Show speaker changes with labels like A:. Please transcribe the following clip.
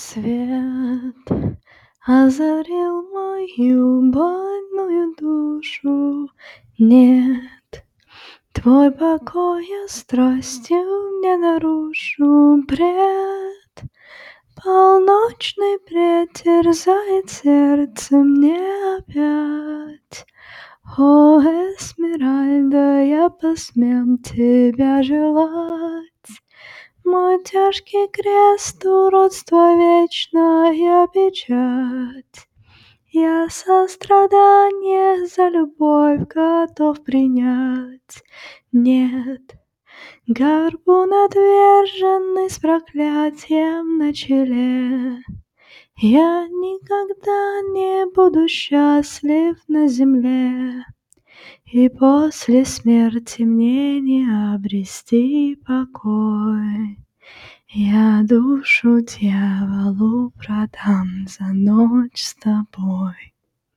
A: Свет озарил мою больную душу. Нет, твой покой я страстью не нарушу. Бред, полночный бред терзает сердце мне опять. О, Эсмеральда, я посмел тебя желать. Мой тяжкий крест, уродство, вечная печать. Я сострадание за любовь готов принять. Нет, горбун отверженный с проклятием на челе. Я никогда не буду счастлив на земле, и после смерти мне не обрести покой. Я душу дьяволу продам за ночь с тобой.